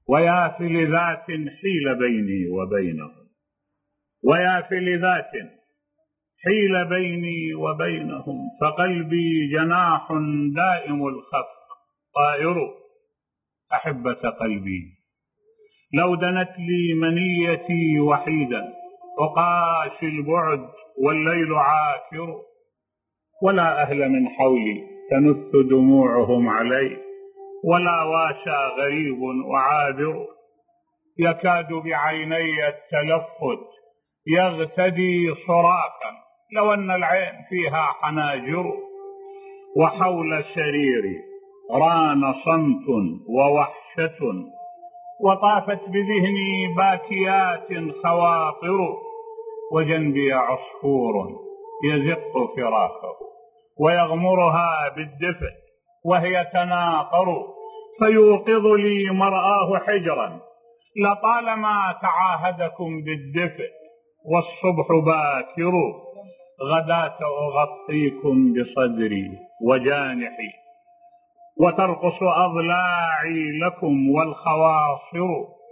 ويا في لذات حيل بيني وبينهم، ويا في لذات حيل بيني وبينهم، فقلبي جناح دائم الخفق طائر. أحبة قلبي لو دنت لي منيتي وحيدا أقاشي البعد والليل عاكر، ولا أهل من حولي تنث دموعهم علي، ولا واشى غريب وعابر، يكاد بعيني التلفت يغتدي صراخا لو أن العين فيها حناجر، وحول السرير ران صمت ووحشة، وطافت بذهني باكيات خواطر، وجنبي عصفور يزق فراخه ويغمرها بالدفء وهي تناقر، فيوقظ لي مرآه حجرا لطالما تعاهدكم بالدفء، والصبح باكر غداة أغطيكم بصدري وجانحي، وترقص أضلاعي لكم والخواصر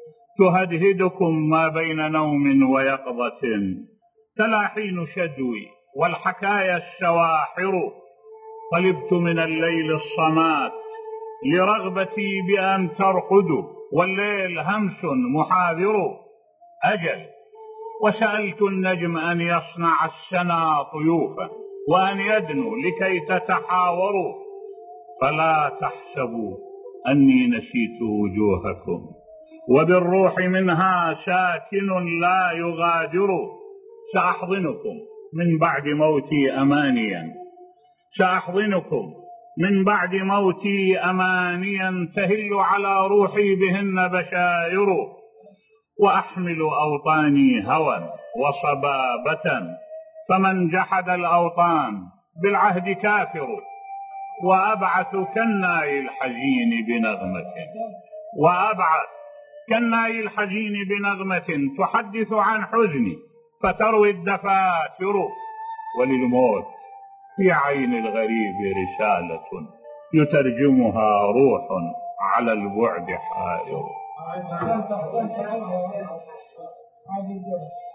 تهدهدكم ما بين نوم ويقظة، تلاحين شدوي والحكايا الشواحر، طلبت من الليل الصمات لرغبتي بأن ترقدوا، والليل همس محاذر أجل، وسألت النجم أن يصنع السنا طيوفا وأن يدنو لكي تتحاوروا، فلا تحسبوا أني نسيت وجوهكم، وبالروح منها ساكن لا يغادر، سأحضنكم من بعد موتي أمانيا، سأحضنكم من بعد موتي أمانيا تهل على روحي بهن بشائر، وأحمل أوطاني هوى وصبابة، فمن جحد الأوطان بالعهد كافر، وأبعث كالناي الحزين بنغمة، وأبعث كالناي الحزين بنغمة تحدث عن حزني فتروي الدفاتر، وللموت في عين الغريب رسالة يترجمها روح على البعد حائر.